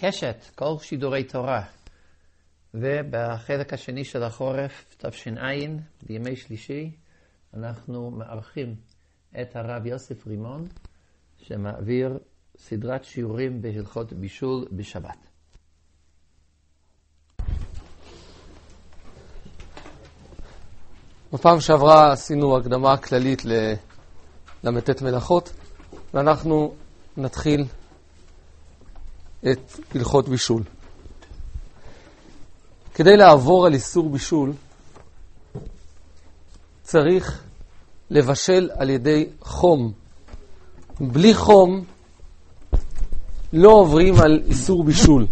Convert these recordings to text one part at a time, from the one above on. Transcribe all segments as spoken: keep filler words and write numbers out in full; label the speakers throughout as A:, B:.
A: קשת, כל שידורי תורה. ובחלק השני של החורף, תש"ע, בימי שלישי, אנחנו מארחים את הרב יוסף רימון, שמעביר סדרת שיעורים בהלכות בישול בשבת.
B: בפעם שעברה עשינו הקדמה כללית למתת מלאכות, ואנחנו נתחיל את הלכות בישול. כדי לעבור על איסור בישול, צריך לבשל על ידי חום. בלי חום לא עוברים על איסור בישול.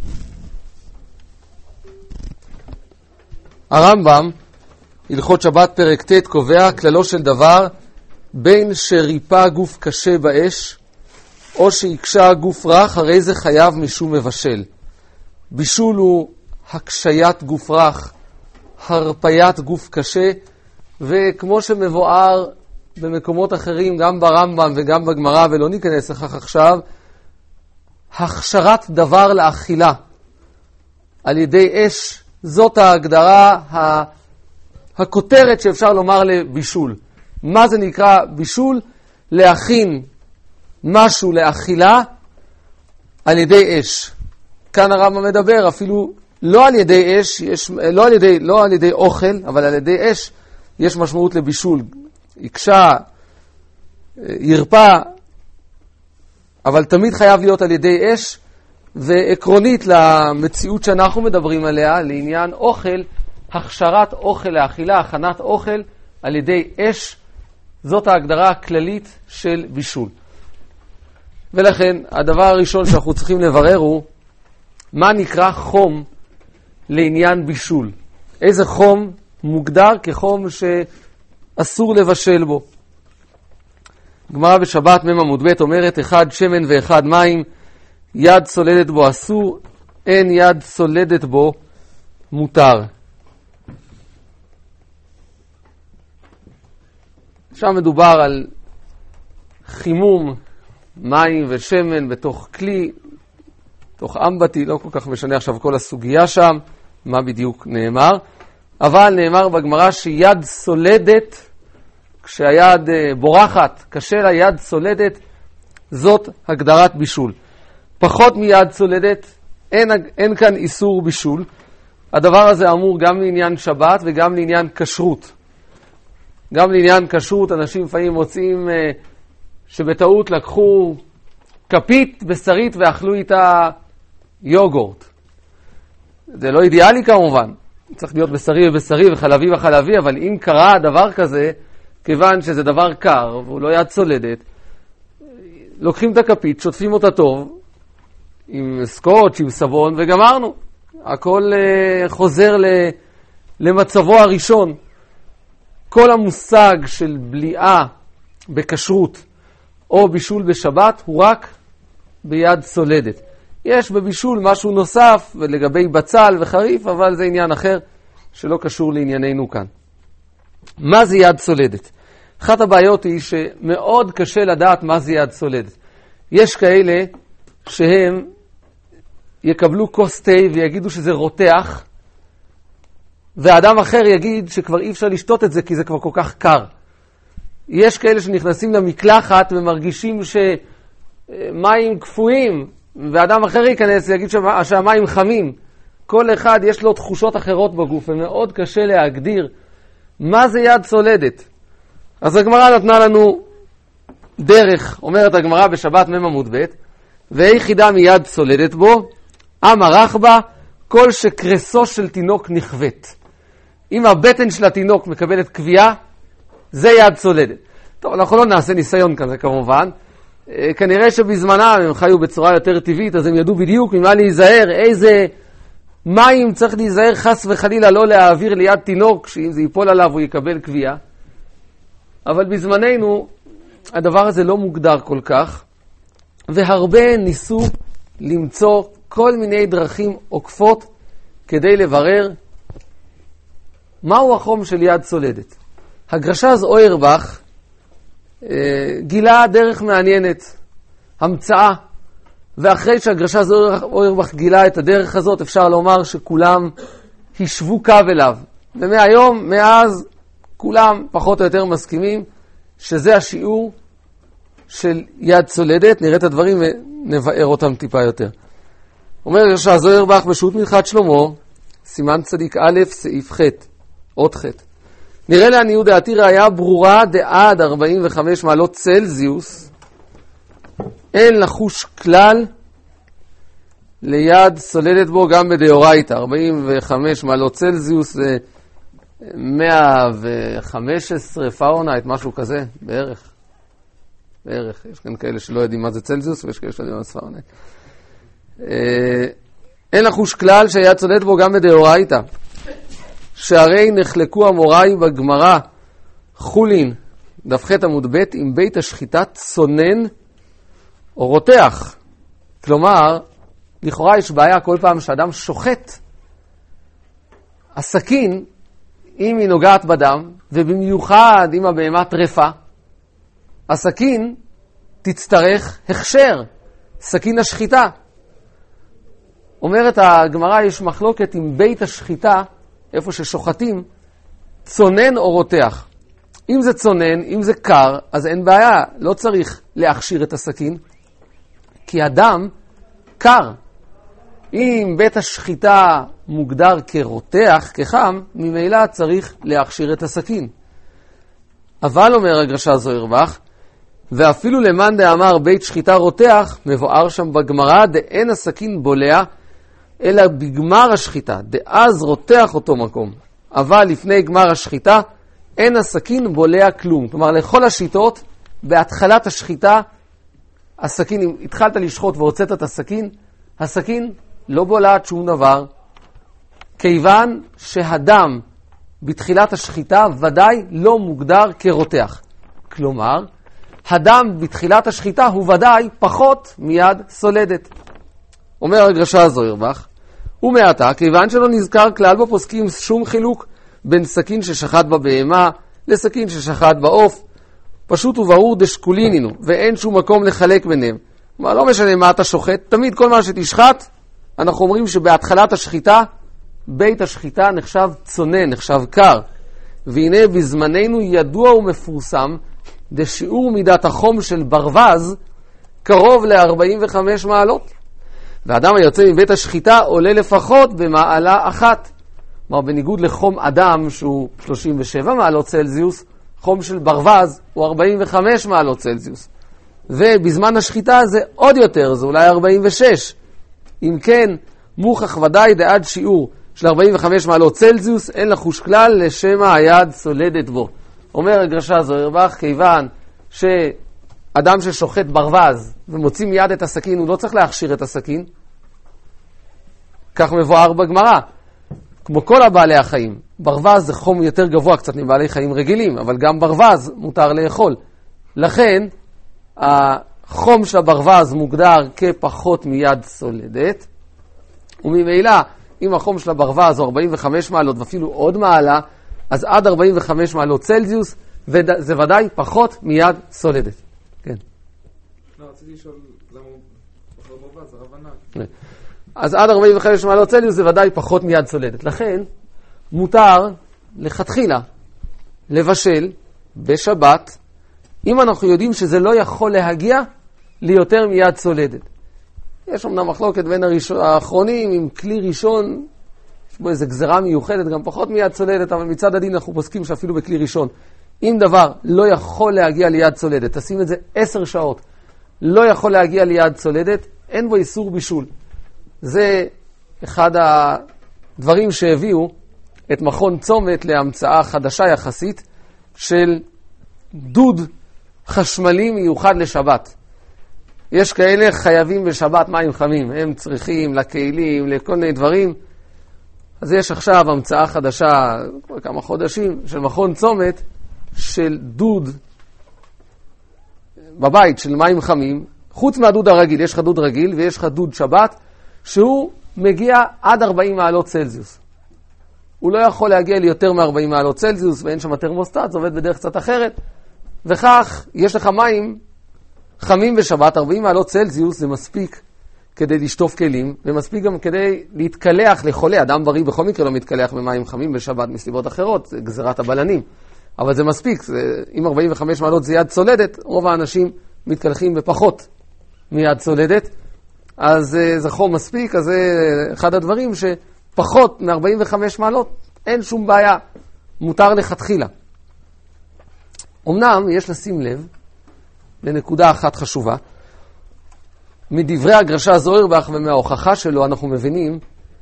B: הרמב"ם, הלכות שבת פרק ט', קובע כללו של דבר, בין שריפה גוף קשה באש, או שיקשה גוף רך, הרי זה חייב משום מבשל. בישול הוא הקשיית גוף רך, הרפיית גוף קשה, וכמו שמבואר במקומות אחרים, גם ברמב"ם וגם בגמרא, ולא ניכנס לכך עכשיו, הכשרת דבר לאכילה על ידי אש, זאת ההגדרה, הכותרת שאפשר לומר לבישול. מה זה נקרא בישול? להכין משהו לאכילה על ידי אש. כאן הרמב"ם מדבר אפילו לא על ידי אש, יש, לא, על ידי, לא על ידי אוכל, אבל על ידי אש יש משמעות לבישול. יקשה, ירפה, אבל תמיד חייב להיות על ידי אש, ועקרונית למציאות שאנחנו מדברים עליה, לעניין אוכל, הכשרת אוכל לאכילה, הכנת אוכל על ידי אש, זאת ההגדרה הכללית של בישול. ולכן, הדבר הראשון שאנחנו צריכים לברר הוא, מה נקרא חום לעניין בישול? איזה חום מוגדר כחום שאסור לבשל בו? גמרא בשבת מ' עמוד ב' אומרת, אחד שמן ואחד מים, יד סולדת בו אסור, אין יד סולדת בו מותר. שם מדובר על חימום מים ושמן בתוך כלי, תוך אמבטי, לא כל כך משנה עכשיו כל הסוגיה שם, מה בדיוק נאמר, אבל נאמר בגמרא שיד סולדת, כשהיד בורחת, קשה לה יד סולדת, זאת הגדרת בישול. פחות מיד סולדת, אין, אין כאן איסור בישול. הדבר הזה אמור גם לעניין שבת וגם לעניין כשרות. גם לעניין כשרות, אנשים לפעמים מוצאים אה, שבטעות לקחו כפית בשרית ואכלו איתה יוגורט. זה לא אידיאלי כמובן, צריך להיות בשרי ובשרי וחלבי וחלבי, אבל אם קרה דבר כזה, כיוון שזה דבר קר והוא לא יד סולדת, לוקחים את הכפית, שוטפים אותה טוב, עם סקוץ', עם סבון, וגמרנו. הכל uh, חוזר ל- למצבו הראשון. כל המושג של בליעה בכשרות או בישול בשבת הוא רק ביד סולדת. יש בבישול משהו נוסף לגבי בצל וחריף, אבל זה עניין אחר שלא קשור לענייננו כאן. מה זה יד סולדת? אחת הבעיות היא שמאוד קשה לדעת מה זה יד סולדת. יש כאלה שהם יקבלו כוס תה ויגידו שזה רותח, ואדם אחר יגיד שכבר אי אפשר לשתות את זה כי זה כבר כל כך קר. יש כאלה שנכנסים למקלחת ומרגישים שמים קפואים, ואדם אחר ייכנס ויגיד שהמים חמים. כל אחד יש לו תחושות אחרות בגוף, ומאוד קשה להגדיר מה זה יד סולדת. אז הגמרא נתנה לנו דרך, אומרת הגמרא בשבת מ' עמוד ב', והיחידה מיד סולדת בו, אמר רחבא, כל שקרסו של תינוק נכווית. אם הבטן של התינוק מקבלת קביעה, זה יד סולדת. טוב, אנחנו לא נעשה ניסיון כזה כמובן. כנראה שבזמנם הם חיו בצורה יותר טבעית, אז הם ידעו בדיוק ממה להיזהר, איזה מים צריך להיזהר חס וחלילה לא להעביר ליד תינוק, שאם זה ייפול עליו הוא יקבל קביעה. אבל בזמננו הדבר הזה לא מוגדר כל כך, והרבה ניסו למצוא כל מיני דרכים עוקפות כדי לברר מהו החום של יד סולדת. הגרש"ז אוירבך גילה דרך מעניינת, המצאה. ואחרי שהגרשה זוהר אוירבך גילה את הדרך הזאת, אפשר לומר שכולם הישבו קו אליו. ומהיום, מאז, כולם פחות או יותר מסכימים שזה השיעור של יד צולדת. נראה את הדברים ונבאר אותם טיפה יותר. אומר הגרשה זוהר אוירבך בשו"ת מנחת שלמה, סימן צדיק א', סעיף ח', עוד ח'. נראה לעניות דעתי ראיה ברורה דעד ארבעים וחמש מעלות צלזיוס, אין לחוש כלל ליד סולדת בו גם בדאורייתא. ארבעים וחמש מעלות צלזיוס זה מאה וחמש עשרה פארנהייט, משהו כזה, בערך. בערך. יש כאן כאלה שלא יודעים מה זה צלזיוס, ויש כאלה שלא יודעים מה זה פארנהייט. אין לחוש כלל שיד סולדת בו גם בדאורייתא. שהרי נחלקו המוראי בגמרא חולין, דף ח' עמוד ב', עם בית השחיטה צונן או רותח. כלומר, לכאורה יש בעיה כל פעם שאדם שוחט. הסכין, אם היא נוגעת בדם, ובמיוחד אם הבהמה טרפה, הסכין תצטרך הכשר, סכין השחיטה. אומרת הגמרא, יש מחלוקת עם בית השחיטה, איפה ששוחטים, צונן או רותח. אם זה צונן, אם זה קר, אז אין בעיה, לא צריך להכשיר את הסכין, כי הדם קר. אם בית השחיטה מוגדר כרותח, כחם, ממילא צריך להכשיר את הסכין. אבל אומר הגרשה זוהר אוירבך, ואפילו למאן דאמר בית שחיטה רותח, מבואר שם בגמרא, דאין הסכין בולע, אלא בגמר השחיטה, דאז רותח אותו מקום. אבל לפני גמר השחיטה, אין הסכין בולע כלום. כלומר, לכל השיטות, בהתחלת השחיטה, הסכין, אם התחלת לשחוט והוצאת את הסכין, הסכין לא בולעת שום דבר, כיוון שהדם בתחילת השחיטה ודאי לא מוגדר כרותח. כלומר, הדם בתחילת השחיטה הוא ודאי פחות מיד סולדת. אומר הגרשה זוהר אוירבך, ומעתה, כיוון שלא נזכר כלל בפוסקים שום חילוק בין סכין ששחט בבהמה לסכין ששחט בעוף, פשוט וברור דשקולינינו, ואין שום מקום לחלק ביניהם. כלומר, לא משנה מה אתה שוחט, תמיד כל מה שתשחט, אנחנו אומרים שבהתחלת השחיטה, בית השחיטה נחשב צונן, נחשב קר. והנה בזמננו ידוע ומפורסם, דשיעור מידת החום של ברווז, קרוב ל-ארבעים וחמש מעלות. והאדם היוצא מבית השחיטה עולה לפחות במעלה אחת. כלומר, בניגוד לחום אדם שהוא שלושים ושבע מעלות צלזיוס, חום של ברווז הוא ארבעים וחמש מעלות צלזיוס. ובזמן השחיטה זה עוד יותר, זה אולי ארבעים ושש. אם כן, מוכח ודאי דעד שיעור של ארבעים וחמש מעלות צלזיוס, אין לחוש כלל לשמה היד סולדת בו. אומר הגרשה זוהר אוירבך, כיוון שאדם ששוחט ברווז ומוציא מיד את הסכין, הוא לא צריך להכשיר את הסכין. כך מבואר בגמרא. כמו כל הבעלי החיים, ברווז זה חום יותר גבוה קצת מבעלי חיים רגילים, אבל גם ברווז מותר לאכול. לכן, החום של הברווז מוגדר כפחות מיד סולדת, וממילא, אם החום של הברווז הוא ארבעים וחמש מעלות ואפילו עוד מעלה, אז עד ארבעים וחמש מעלות צלזיוס, וזה ודאי פחות מיד סולדת. כן.
C: לא, רציתי לשאול למה הוא פחות ברווז, הרב ענק.
B: אז עד ארבעים וחמש מעלות צלזיוס זה ודאי פחות מיד סולדת. לכן, מותר לכתחילה לבשל בשבת, אם אנחנו יודעים שזה לא יכול להגיע ליותר מיד סולדת. יש אמנם מחלוקת בין הראשון, האחרונים עם כלי ראשון, יש בו איזו גזרה מיוחדת, גם פחות מיד סולדת, אבל מצד הדין אנחנו פוסקים שאפילו בכלי ראשון. אם דבר לא יכול להגיע ליד סולדת, תשים את זה עשר שעות, לא יכול להגיע ליד סולדת, אין בו איסור בישול. זה אחד הדברים שהביאו את מכון צומת להמצאה חדשה יחסית של דוד חשמלי מיוחד לשבת. יש כאלה חייבים בשבת מים חמים, הם צריכים לכלים, לכל מיני דברים. אז יש עכשיו המצאה חדשה, כבר כמה חודשים, של מכון צומת של דוד בבית של מים חמים. חוץ מהדוד הרגיל, יש לך דוד רגיל ויש לך דוד שבת, שהוא מגיע עד ארבעים מעלות צלזיוס. הוא לא יכול להגיע ליותר מ-ארבעים מעלות צלזיוס, ואין שם תרמוסטט, זה עובד בדרך קצת אחרת. וכך, יש לך מים חמים בשבת, ארבעים מעלות צלזיוס, זה מספיק כדי לשטוף כלים, ומספיק גם כדי להתקלח לחולה. אדם בריא בכל מקרה לא מתקלח במים חמים בשבת מסיבות אחרות, זה גזירת הבלנים. אבל זה מספיק, זה, אם ארבעים וחמש מעלות זה יד צולדת, רוב האנשים מתקלחים בפחות מיד צולדת, אז זה חום מספיק, אז זה אחד הדברים שפחות מ-ארבעים וחמש מעלות, אין שום בעיה, מותר לכתחילה. אמנם יש לשים לב לנקודה אחת חשובה, מדברי הגרשה זוירבך ומההוכחה שלו אנחנו מבינים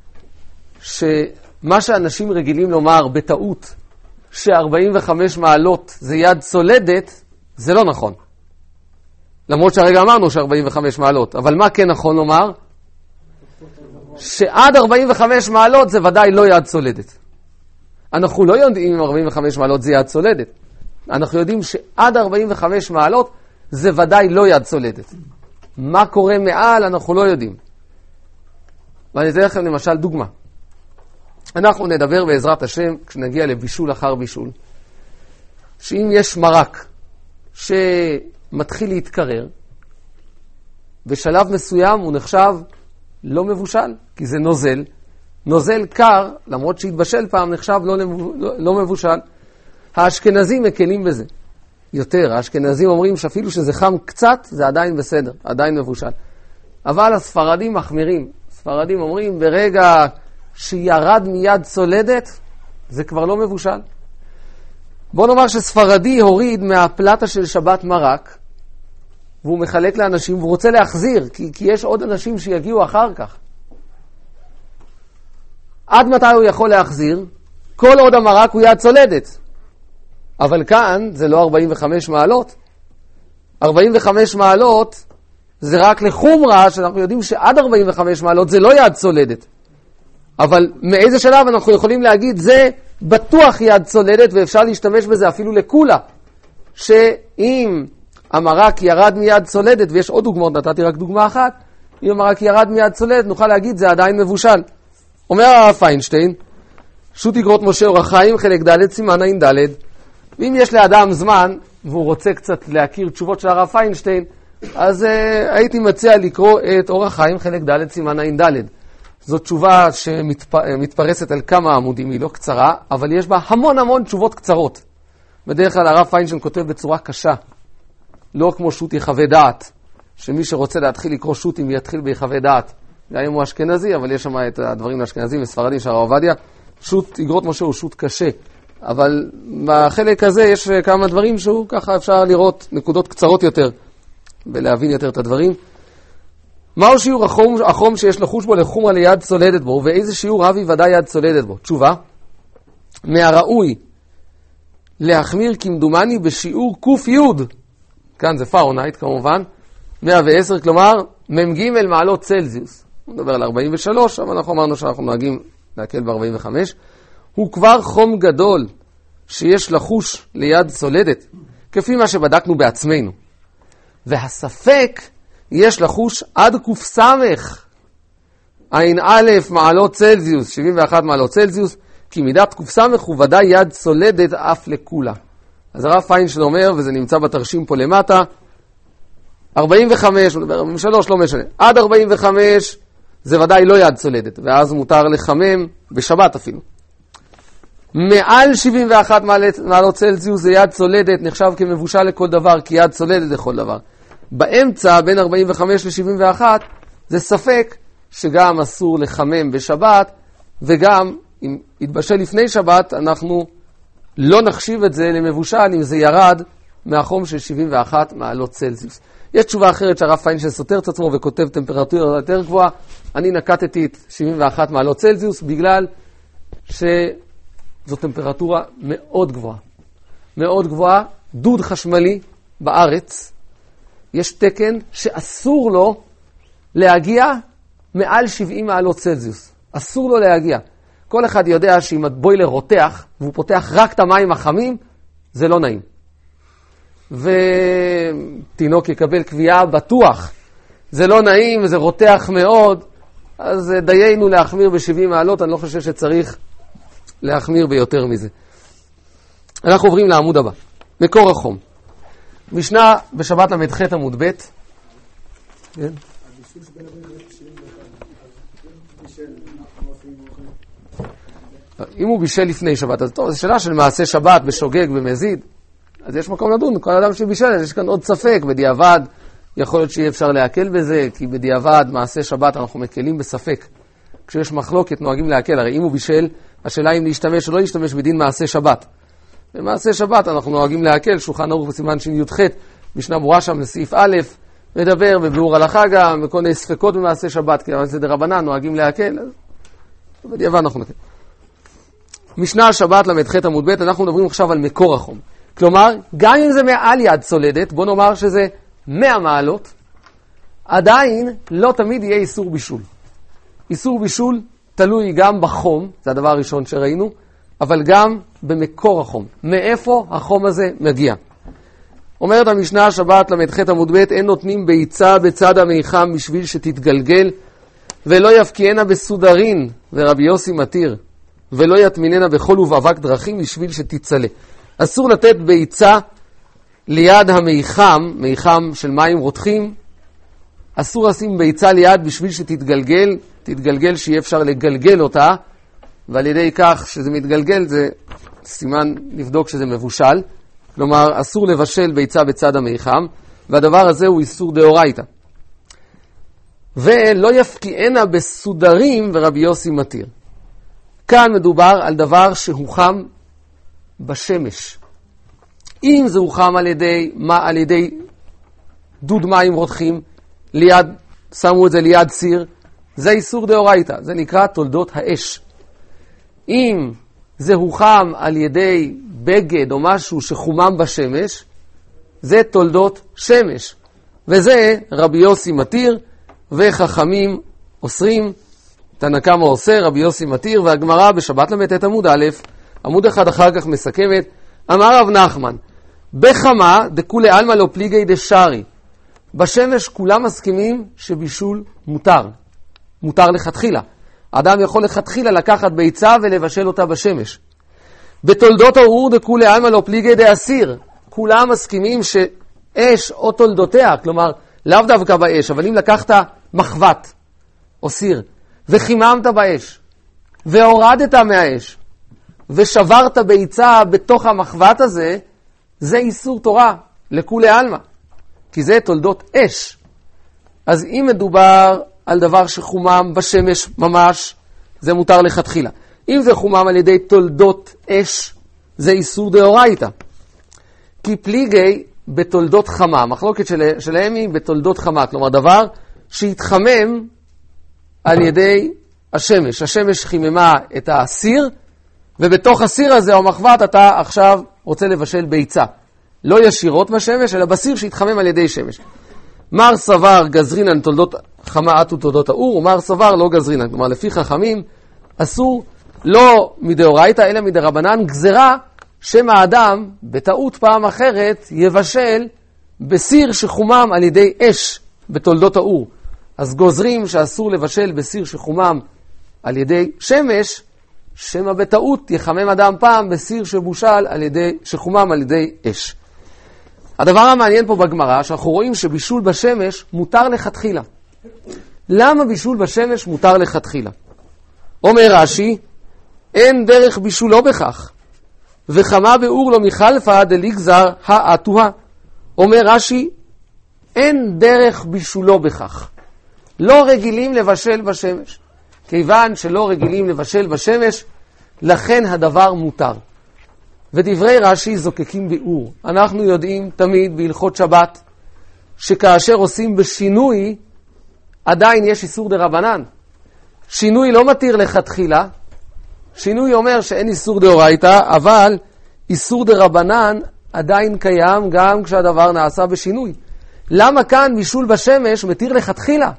B: שמה שאנשים רגילים לומר בטעות ש-ארבעים וחמש מעלות זה יד צולדת, זה לא נכון. למרות שהרגע אמרנו ש-ארבעים וחמש מעלות, אבל מה כן נכון לומר? שעד ארבעים וחמש מעלות זה ודאי לא יד צולדת. אנחנו לא יודעים אם ארבעים וחמש מעלות זה יד צולדת. אנחנו יודעים שעד ארבעים וחמש מעלות זה ודאי לא יד צולדת. מה קורה מעל אנחנו לא יודעים. ואני אתן לכם למשל דוגמה. אנחנו נדבר בעזרת השם כשנגיע לבישול אחר בישול, שאם יש מרק שמתחיל להתקרר, בשלב מסוים הוא נחשב לא מבושל, כי זה נוזל. נוזל קר, למרות שהתבשל פעם, נחשב לא, לא, לא מבושל. האשכנזים מקלים בזה. יותר, האשכנזים אומרים שאפילו שזה חם קצת, זה עדיין בסדר, עדיין מבושל. אבל הספרדים מחמירים. הספרדים אומרים, ברגע שירד מיד צולדת, זה כבר לא מבושל. בוא נאמר שספרדי הוריד מהפלטה של שבת מרק, והוא מחלק לאנשים, והוא רוצה להחזיר, כי, כי יש עוד אנשים שיגיעו אחר כך. עד מתי הוא יכול להחזיר? כל עוד המרק הוא יד צולדת. אבל כאן זה לא ארבעים וחמש מעלות. ארבעים וחמש מעלות זה רק לחומרה, שאנחנו יודעים שעד ארבעים וחמש מעלות זה לא יד צולדת. אבל מאיזה שלב אנחנו יכולים להגיד זה בטוח יד צולדת, ואפשר להשתמש בזה אפילו לכולה. שאם המרק ירד מיד צולדת, ויש עוד דוגמאות, נתתי רק דוגמה אחת, אם המרק ירד מיד צולדת, נוכל להגיד זה עדיין מבושל. אומר הרב פיינשטיין, שו"ת איגרות משה אור החיים, חלק ד' סימן עין ד', ואם יש לאדם זמן, והוא רוצה קצת להכיר תשובות של הרב פיינשטיין, אז uh, הייתי מציע לקרוא את אור החיים, חלק ד' סימן עין ד'. זו תשובה שמתפרסת על כמה עמודים, היא לא קצרה, אבל יש בה המון המון תשובות קצרות. בדרך כלל הרב פיינשטיין כותב בצורה קשה, לא כמו שו"ת יחווה דעת, שמי שרוצה להתחיל לקרוא שו"תים יתחיל ביחווה דעת. גם הוא אשכנזי, אבל יש שם את הדברים האשכנזים וספרדים של הרב עובדיה. שו"ת איגרות משה הוא שו"ת קשה, אבל בחלק הזה יש כמה דברים שהוא ככה אפשר לראות נקודות קצרות יותר ולהבין יותר את הדברים. מהו שיעור החום, החום שיש לחוש בו לחומרה ליד צולדת בו, ואיזה שיעור אבי ודאי יד צולדת בו? תשובה, מהראוי להחמיר כמדומני בשיעור קוף יוד, כאן זה פארנהייט כמובן, מאה ועשר, כלומר ממג' מעלות צלזיוס. הוא מדבר על ארבעים ושלוש, אבל אנחנו אמרנו שאנחנו נוהגים להקל ב-ארבעים וחמש. הוא כבר חום גדול שיש לחוש ליד צולדת, כפי מה שבדקנו בעצמנו. והספק יש לחוש עד קוף סמך, עין א' מעלות צלזיוס, שבעים ואחת מעלות צלזיוס, כי מידת קוף סמך הוא ודאי יד צולדת אף לכולה. אז הרב פיינשטיין אומר, וזה נמצא בתרשים פה למטה, ארבעים וחמש, הוא מדבר ארבעים ושלוש, לא משנה, עד ארבעים וחמש זה ודאי לא יד צולדת, ואז מותר לחמם בשבת אפילו. מעל שבעים ואחת מעלות צלזיוס זה יד צולדת, נחשב כמבושל לכל דבר, כי יד צולדת לכל דבר. באמצע, בין ארבעים וחמש ל-שבעים ואחת, זה ספק שגם אסור לחמם בשבת, וגם אם יתבשל לפני שבת, אנחנו לא נחשיב את זה למבושל אם זה ירד מהחום של שבעים ואחת מעלות צלזיוס. יש תשובה אחרת שהרב פיינשטיין סותר את עצמו וכותב טמפרטורה יותר גבוהה. אני נקטתי את שבעים ואחת מעלות צלזיוס בגלל שזו טמפרטורה מאוד גבוהה. מאוד גבוהה, דוד חשמלי בארץ, יש תקן שאסור לו להגיע מעל שבעים מעלות צלזיוס. אסור לו להגיע. כל אחד יודע שאם הבוילר רותח, והוא פותח רק את המים החמים, זה לא נעים. ותינוק יקבל קביעה בטוח. זה לא נעים, זה רותח מאוד, אז דיינו להחמיר ב-שבעים מעלות, אני לא חושב שצריך להחמיר ביותר מזה. אנחנו עוברים לעמוד הבא. מקור החום. משנה בשבת למדחת עמוד ב'. כן? אם הוא בישל לפני שבת, אז טוב, זו שאלה של מעשה שבת בשוגג במזיד, אז יש מקום לדון, כל אדם שבישל, יש כאן עוד ספק, בדיעבד, יכול להיות שאי אפשר להקל בזה, כי בדיעבד מעשה שבת אנחנו מקלים בספק. כשיש מחלוקת נוהגים להקל, הרי אם הוא בישל, השאלה אם להשתמש או לא להשתמש בדין מעשה שבת. במעשה שבת אנחנו נוהגים להקל, שולחן ערוך בסימן שי"ח, משנה ברורה שם לסעיף א', מדבר בביאור הלכה גם, וכל מיני ספקות במעשה שבת, כי זה דרבנן, נוהגים להקל, אז בדיעבד אנחנו נקל. משנה שבת למ"ח עמוד ב', אנחנו מדברים עכשיו על מקור החום. כלומר, גם אם זה מעל יד צולדת, בוא נאמר שזה מאה מעלות, עדיין לא תמיד יהיה איסור בישול. איסור בישול תלוי גם בחום, זה הדבר הראשון שראינו, אבל גם במקור החום. מאיפה החום הזה מגיע? אומרת המשנה שבת למ"ח עמוד ב', אין נותנים ביצה בצד המיחם בשביל שתתגלגל, ולא יפקיענה בסודרין, ורבי יוסי מתיר, ולא יטמיננה בכל ובאבק דרכים בשביל שתצלה. אסור לתת ביצה ליד המיחם, מיחם של מים רותחים, אסור לשים ביצה ליד בשביל שתתגלגל, תתגלגל שיהיה אפשר לגלגל אותה, ועל ידי כך שזה מתגלגל זה סימן לבדוק שזה מבושל, כלומר אסור לבשל ביצה בצד המיחם, והדבר הזה הוא איסור דאורייתא. ולא יפקיענה בסודרים ורבי יוסי מתיר. כאן מדובר על דבר שהוחם בשמש. אם זה הוחם על ידי, מה, על ידי דוד מים רותחים, ליד, שמו את זה ליד סיר, זה איסור דאורייתא, זה נקרא תולדות האש. אם זה הוחם על ידי בגד או משהו שחומם בשמש, זה תולדות שמש. וזה רבי יוסי מתיר וחכמים אוסרים, תנא קמא אוסר, רבי יוסי מתיר, והגמרא בשבת למ"ט עמוד א', עמוד אחד אחר כך מסכמת, אמר רב נחמן, בחמה דכולי עלמא לא פליגי דשארי. בשמש כולם מסכימים שבישול מותר. מותר לכתחילה. האדם יכול לכתחילה לקחת ביצה ולבשל אותה בשמש. בתולדות האור דכולי עלמא לא פליגי דאסיר. כולם מסכימים שאש או תולדותיה, כלומר לאו דווקא באש, אבל אם לקחת מחבת או סיר וחיממת באש והורדת מהאש ושברת ביצה בתוך המחבת הזה, זה איסור תורה לכולי עלמא, כי זה תולדות אש. אז אם מדובר על דבר שחומם בשמש ממש, זה מותר לכתחילה. אם זה חומם על ידי תולדות אש, זה איסור דאורייתא. כי פליגי בתולדות חמה, המחלוקת של, שלהם היא בתולדות חמה, כלומר דבר שהתחמם על ידי השמש. השמש חיממה את הסיר, ובתוך הסיר הזה או מחבת אתה עכשיו רוצה לבשל ביצה. לא ישירות בשמש, אלא בסיר שהתחמם על ידי שמש. מר סבר גזרינן תולדות חמאת ותולדות האור, ומר סבר לא גזרינן. כלומר, לפי חכמים אסור לא מדאורייתא אלא מדרבנן גזרה שמא האדם בטעות פעם אחרת יבשל בסיר שחומם על ידי אש בתולדות האור. אז גוזרים שאסור לבשל בסיר שחומם על ידי שמש, שמא בטעות יחמם אדם פעם בסיר שבושל על ידי, שחומם על ידי אש. הדבר המעניין פה בגמרא, שאנחנו רואים שבישול בשמש מותר לכתחילה. למה בישול בשמש מותר לכתחילה? אומר רש"י, אין דרך בישול לא בכך, וחמה באור לא מחלפה דליגזר האטוה. אומר רש"י, אין דרך בישולו בכך. לא רגילים לבשל בשמש. כיוון שלא רגילים לבשל בשמש, לכן הדבר מותר. ודברי רש"י זוקקים באור. אנחנו יודעים תמיד בהלכות שבת, שכאשר עושים בשינוי, עדיין יש איסור דרבנן. שינוי לא מתיר לכתחילה, שינוי אומר שאין איסור דאורייתא, אבל איסור דרבנן עדיין קיים גם כשהדבר נעשה בשינוי. למה כאן בישול בשמש מתיר לכתחילה?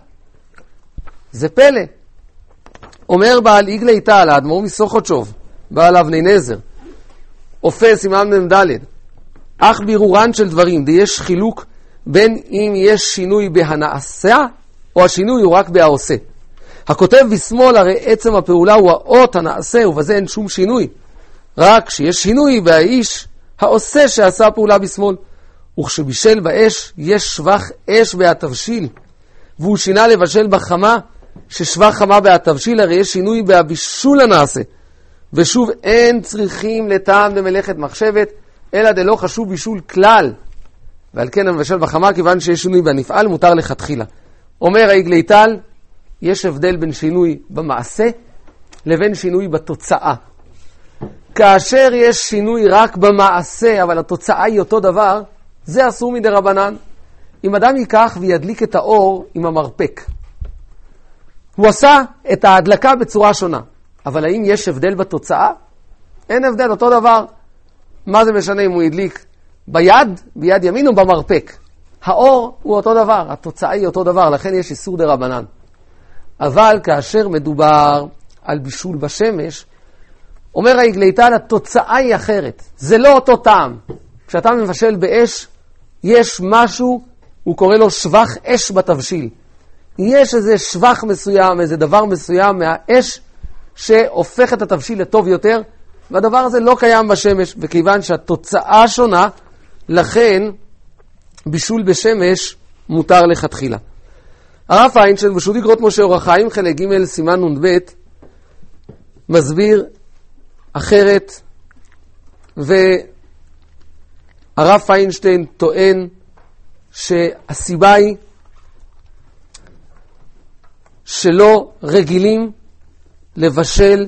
B: זה פלא. אומר בעל עגלי טל, האדמו"ר מסוכותשוב, בעל אבני נזר, אופה סימן מ"ד, אך בירורן של דברים, די יש חילוק בין אם יש שינוי בהנעשה, או השינוי הוא רק בהעושה. הכותב בשמאל, הרי עצם הפעולה הוא האות הנעשה, ובזה אין שום שינוי. רק שיש שינוי בהאיש העושה שעשה פעולה בשמאל. וכשבישל באש, יש שבח אש בהתבשיל. והוא שינה לבשל בחמה, ששווה חמה בהתבשיל, הרי יש שינוי בהבישול הנעשה. ושוב, אין צריכים לטעם במלאכת מחשבת, אלא דלא חשוב בישול כלל. ועל כן המבשל בחמה, כיוון שיש שינוי בנפעל, מותר לכתחילה. אומר העגלי טל, יש הבדל בין שינוי במעשה לבין שינוי בתוצאה. כאשר יש שינוי רק במעשה, אבל התוצאה היא אותו דבר, זה אסור מדי רבנן. אם אדם ייקח וידליק את האור עם המרפק, הוא עשה את ההדלקה בצורה שונה. אבל האם יש הבדל בתוצאה? אין הבדל, אותו דבר. מה זה משנה אם הוא ידליק ביד, ביד ימין או במרפק? האור הוא אותו דבר, התוצאה היא אותו דבר, לכן יש איסור דה רבנן. אבל כאשר מדובר על בישול בשמש, אומר העגלי טל, התוצאה היא אחרת. זה לא אותו טעם. כשאתה מבשל באש, יש משהו, הוא קורא לו שבח אש בתבשיל. יש איזה שבח מסוים, איזה דבר מסוים מהאש, שהופך את התבשיל לטוב יותר, והדבר הזה לא קיים בשמש, וכיוון שהתוצאה שונה, לכן בישול בשמש מותר לכתחילה. הרב פיינשטיין בשו"ת איגרות משה אור החיים, חלק ג' סימן נ"ב, מסביר אחרת, והרב פיינשטיין טוען שהסיבה היא שלא רגילים לבשל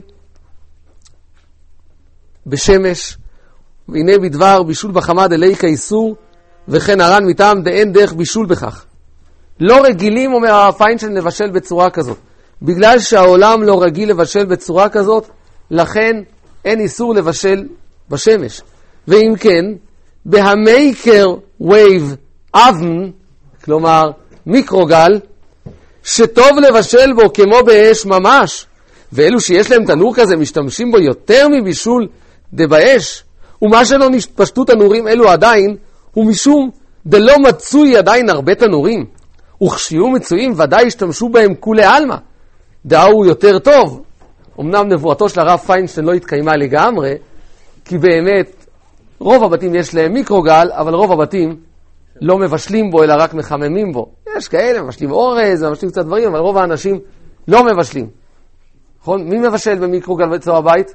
B: בשמש, והנה בדבר בישול בחמה דליקה איסור, וכן הר"ן מטעם דאין דרך בישול בכך. לא רגילים, אומר הרב פיינשטיין, לבשל בצורה כזאת. בגלל שהעולם לא רגיל לבשל בצורה כזאת, לכן אין איסור לבשל בשמש. ואם כן, בהמייקר וייב אבן, כלומר מיקרוגל, שטוב לבשל בו כמו באש ממש, ואלו שיש להם תנור כזה משתמשים בו יותר מבישול דבאש, ומה שלא נשפשטו תנורים אלו עדיין, הוא משום דלא מצוי עדיין הרבה תנורים, וכשיהיו מצויים ודאי ישתמשו בהם כולי אלמה, דאו יותר טוב. אמנם נבואתו של הרב פיינשטיין לא התקיימה לגמרי, כי באמת רוב הבתים יש להם מיקרוגל, אבל רוב הבתים לא מבשלים בו אלא רק מחממים בו. יש כאלה, מבשלים אורז, מבשלים קצת דברים, אבל רוב האנשים לא מבשלים. נכון? מי מבשל במיקרוגל בצורה הבית?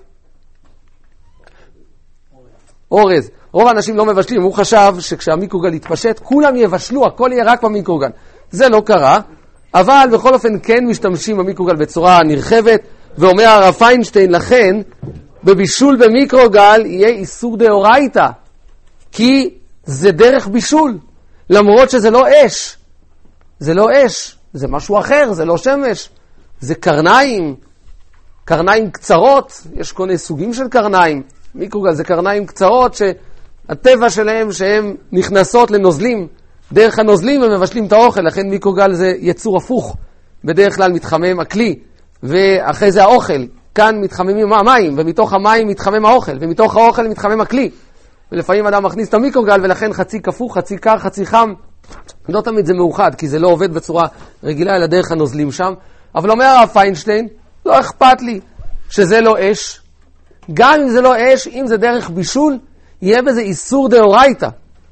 B: אורז. רוב האנשים לא מבשלים. הוא חשב שכשהמיקרוגל יתפשט, כולם יבשלו, הכל יהיה רק במיקרוגל. זה לא קרה, אבל בכל אופן כן משתמשים במיקרוגל בצורה נרחבת, ואומר הרב פיינשטיין, לכן בבישול במיקרוגל יהיה איסור דאורייתא, כי זה דרך בישול, למרות שזה לא אש. זה לא אש, זה משהו אחר, זה לא שמש. זה קרניים, קרניים קצרות, יש כל מיני סוגים של קרניים. מיקרוגל זה קרניים קצרות שהטבע שלהם שהן נכנסות לנוזלים, דרך הנוזלים הם מבשלים את האוכל, לכן מיקרוגל זה יצור הפוך. בדרך כלל מתחמם הכלי, ואחרי זה האוכל. כאן מתחממים המים, ומתוך המים מתחמם האוכל, ומתוך האוכל מתחמם הכלי. ולפעמים אדם מכניס את המיקרוגל, ולכן חצי כפוך, חצי קר, חצי חם. לא תמיד זה מאוחד, כי זה לא עובד בצורה רגילה, אלא דרך הנוזלים שם. אבל אומר הרב פיינשטיין, לא אכפת לי שזה לא אש. גם אם זה לא אש, אם זה דרך בישול, יהיה בזה איסור דאורייתא.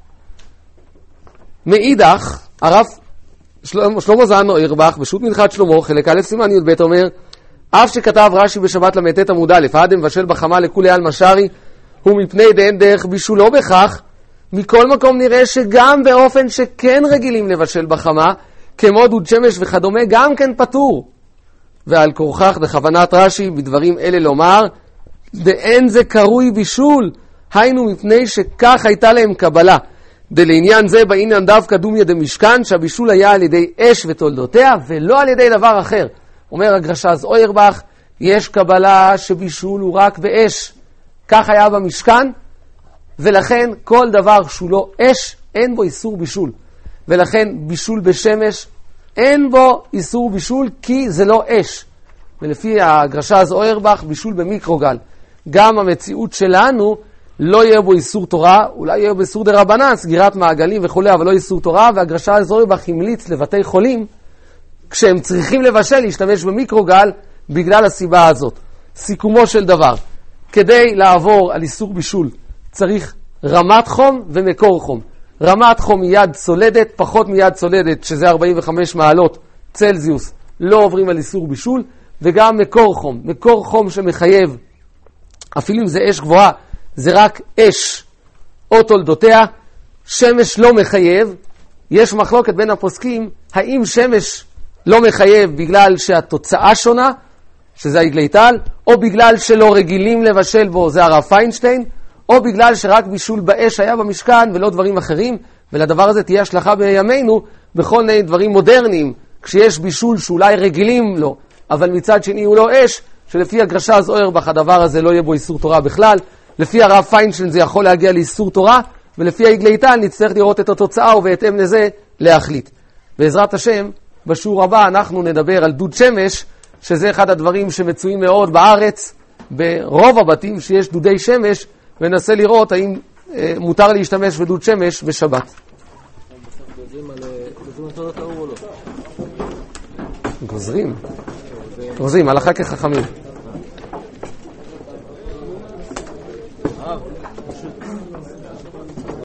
B: מאידך, הרב שלמה, שלמה זן אוירבך, בשו"ת מנחת שלמה, חלק א' סימן י"ב אומר, אף שכתב רש"י בשבת למ"ט עמוד א', האדם מבשל בחמה לכולי עלמא שרי, הוא מפני דאין דרך בישולו בכך, מכל מקום נראה שגם באופן שכן רגילים לבשל בחמה, כמו דוד שמש וכדומה, גם כן פטור. ועל כורכך בכוונת רש"י בדברים אלה לומר, דאין זה קרוי בישול, היינו מפני שכך הייתה להם קבלה. דלעניין זה בעניין דווקא דומיה דמשכן, שהבישול היה על ידי אש ותולדותיה, ולא על ידי דבר אחר. אומר הגרש"ז אוירבך, יש קבלה שבישול הוא רק באש. כך היה במשכן, ולכן כל דבר שהוא לא אש, אין בו איסור בישול. ולכן בישול בשמש, אין בו איסור בישול, כי זה לא אש. ולפי הגרש"ז אוירבך, בישול במיקרוגל. גם המציאות שלנו, לא יהיה בו איסור תורה, אולי יהיה בו איסור דרבנן, סגירת מעגלים וכו', אבל לא איסור תורה, והגרש"ז אוירבך המליץ לבתי חולים, כשהם צריכים לבשל, להשתמש במיקרוגל, בגלל הסיבה הזאת. סיכומו של דבר, כדי לעבור על איסור בישול, צריך רמת חום ומקור חום. רמת חום מיד צולדת, פחות מיד צולדת, שזה ארבעים וחמש מעלות, צלזיוס לא עוברים על איסור בישול, וגם מקור חום, מקור חום שמחייב, אפילו אם זה אש גבוהה, זה רק אש או תולדותיה, שמש לא מחייב. יש מחלוקת בין הפוסקים, האם שמש לא מחייב בגלל שהתוצאה שונה, שזה הגלייטל, או בגלל שלא רגילים לבשל בו, זה הרב פיינשטיין, או בגלל שרק בישול באש היה במשכן ולא דברים אחרים, ולדבר הזה תהיה השלכה בימינו בכל מיני דברים מודרניים, כשיש בישול שאולי רגילים לו, אבל מצד שני הוא לא אש, שלפי הגרשה זוהרבך הדבר הזה לא יהיה בו איסור תורה בכלל, לפי הרב פיינשטיין זה יכול להגיע לאיסור תורה, ולפי הגלייטל נצטרך לראות את התוצאה ובהתאם לזה להחליט. בעזרת השם, בשיעור הבא אנחנו נדבר על דוד שמש, שזה אחד הדברים שמצויים מאוד בארץ, ברוב הבתים שיש דודי שמש, וננסה לראות האם אה, מותר להשתמש בדוד שמש בשבת. גוזרים? גוזרים, הלכה כחכמים.